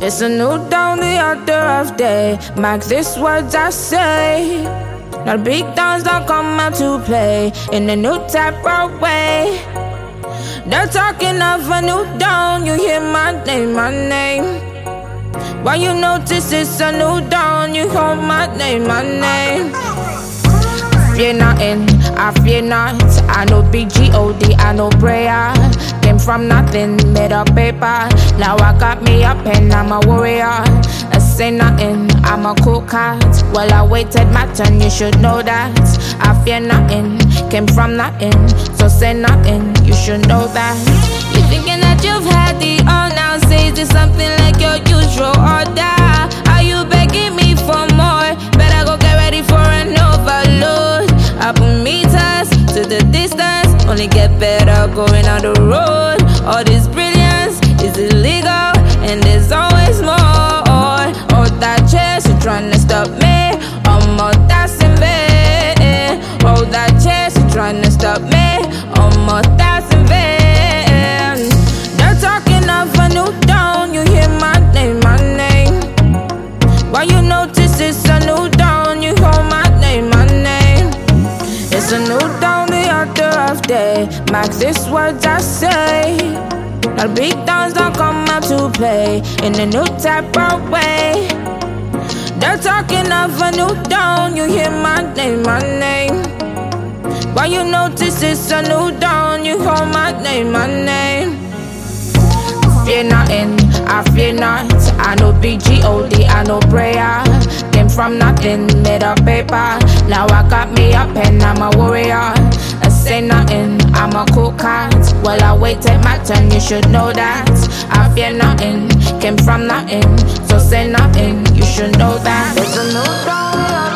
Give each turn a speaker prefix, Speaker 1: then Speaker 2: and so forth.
Speaker 1: It's a new dawn, the order of day. Mark these words I say. Now the big downs don't come out to play in a new type of way. They're talking of a new dawn. You hear my name, my name. Why you notice it's a new dawn? You call my name, my name. Fear nothing, I fear not. I know big G-O-D, I know prayer. Came from nothing, made up paper. Now I got me a pen, I'm a warrior. I say nothing, I'm a cool cat. Well, I waited my turn, you should know that. I fear nothing, came from nothing. So say nothing, you should know that. You thinking that you've had the all now? Say this something like your usual order. Are you begging me for more? Better go get ready for an overload. I put meters to the distance, only get better going on the road. All this brilliance is illegal, and there's always more. All that chase, you're trying to stop me. All that's in vain. All that chase, you're trying to stop me. All that's in vain. They're talking of a new dawn. You hear my name, my name. Why you notice it's a new dawn? You call my name, my name. It's a new dawn, the order of day. Mark these words I say. Now the big downs don't come out to play in a new type of way. They're talking of a new dawn. You hear my name, my name. Why you notice it's a new dawn? You call my name, my name. Fear nothing, I fear not. I know big G-O-D, I know prayer. Came from nothing, made up paper. Now I got me a pen, I'm a warrior. I say nothing, I'm a cool cat. Well, I waited my turn, you should know that. I fear nothing, came from nothing. So say nothing, you should know that. It's a new dawn.